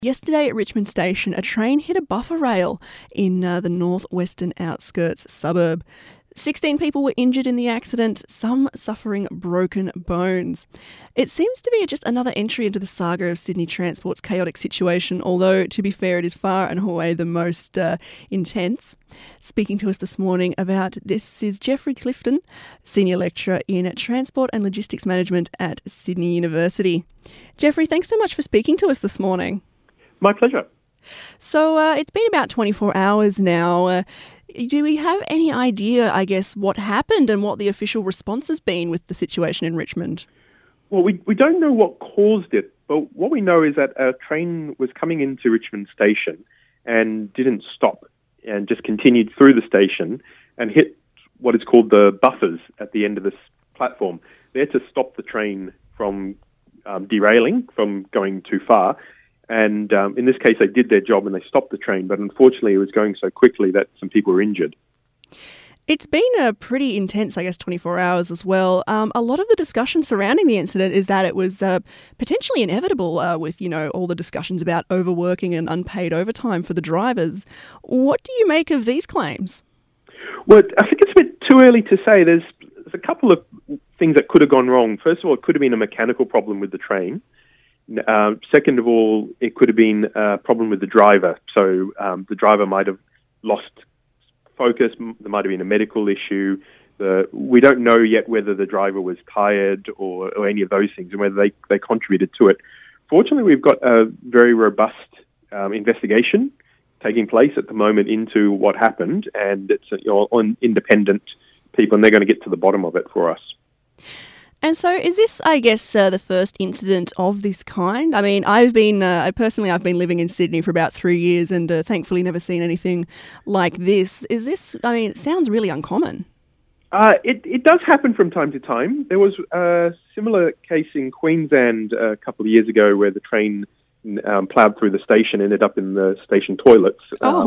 Yesterday at Richmond Station, a train hit a buffer rail in the northwestern outskirts suburb. 16 people were injured in the accident, some suffering broken bones. It seems to be just another entry into the saga of Sydney Transport's chaotic situation, although, to be fair, it is far and away the most intense. Speaking to us this morning about this is Geoffrey Clifton, Senior Lecturer in Transport and Logistics Management at Sydney University. Geoffrey, thanks so much for speaking to us this morning. My pleasure. So it's been about 24 hours now. Do we have any idea, I guess, what happened and what the official response has been with the situation in Richmond? Well, we don't know what caused it, but what we know is that a train was coming into Richmond Station and didn't stop and just continued through the station and hit what is called the buffers at the end of this platform. They had to stop the train from derailing, from going too far. And in this case, they did their job and they stopped the train. But unfortunately, it was going so quickly that some people were injured. It's been a pretty intense, 24 hours as well. A lot of the discussion surrounding the incident is that it was potentially inevitable with, all the discussions about overworking and unpaid overtime for the drivers. What do you make of these claims? Well, I think it's a bit too early to say. There's a couple of things that could have gone wrong. First of all, it could have been a mechanical problem with the train. Second of all, it could have been a problem with the driver. So the driver might have lost focus. There might have been a medical issue. We don't know yet whether the driver was tired or any of those things and whether they contributed to it. Fortunately, we've got a very robust investigation taking place at the moment into what happened, and it's on independent people, and they're going to get to the bottom of it for us. And so is this, I guess, the first incident of this kind? I mean, I've been living in Sydney for about 3 years and thankfully never seen anything like this. Is this, it sounds really uncommon. It does happen from time to time. There was a similar case in Queensland a couple of years ago where the train ploughed through the station, ended up in the station toilets.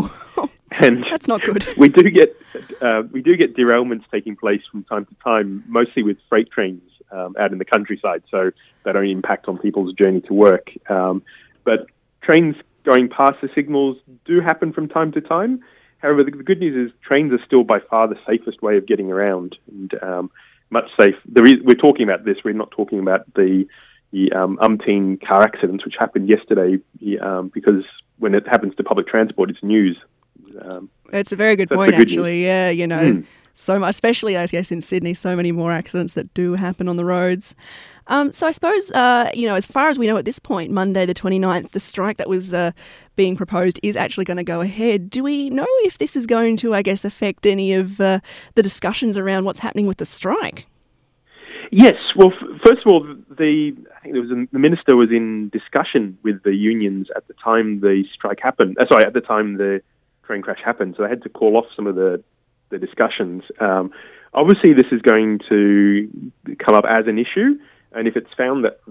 And that's not good. We do get derailments taking place from time to time, mostly with freight trains out in the countryside, so they don't impact on people's journey to work. But trains going past the signals do happen from time to time. However, the good news is trains are still by far the safest way of getting around, and much safe. We're talking about this. We're not talking about the umpteen car accidents which happened yesterday, because when it happens to public transport, it's news. It's a very good point, actually. Yeah, so much, especially, I guess, in Sydney, so many more accidents that do happen on the roads. So I suppose, as far as we know at this point, Monday the 29th, the strike that was being proposed is actually going to go ahead. Do we know if this is going to, affect any of the discussions around what's happening with the strike? Yes. Well, first of all, I think the minister was in discussion with the unions at the time the strike happened. At the time the train crash happened, so they had to call off some of the discussions. Obviously, this is going to come up as an issue, and if it's found that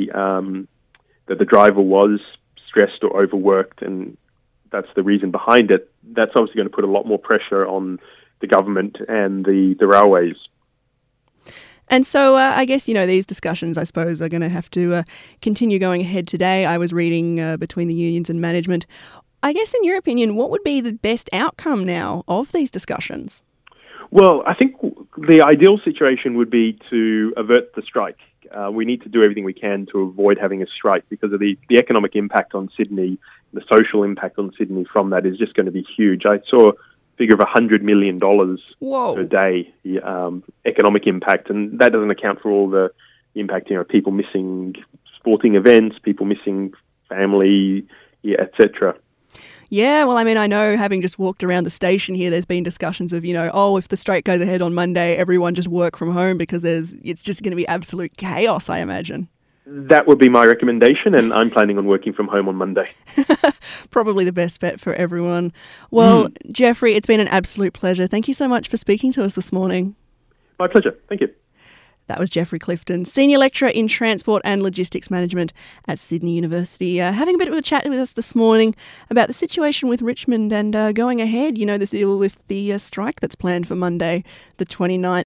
the driver was stressed or overworked, and that's the reason behind it, that's obviously going to put a lot more pressure on the government and the railways. And so I guess, these discussions, I suppose, are going to have to continue going ahead today. I was reading between the unions and management. I guess, in your opinion, what would be the best outcome now of these discussions? Well, I think the ideal situation would be to avert the strike. We need to do everything we can to avoid having a strike because of the economic impact on Sydney, the social impact on Sydney from that is just going to be huge. I saw figure of $100 million per day economic impact, and that doesn't account for all the impact, people missing sporting events, people missing family, etc. Yeah, well, I know having just walked around the station here, there's been discussions of, if the strike goes ahead on Monday, everyone just work from home because it's just going to be absolute chaos, I imagine. That would be my recommendation, and I'm planning on working from home on Monday. Probably the best bet for everyone. Well, Geoffrey, it's been an absolute pleasure. Thank you so much for speaking to us this morning. My pleasure. Thank you. That was Geoffrey Clifton, Senior Lecturer in Transport and Logistics Management at Sydney University, having a bit of a chat with us this morning about the situation with Richmond and going ahead, this deal with the strike that's planned for Monday the 29th.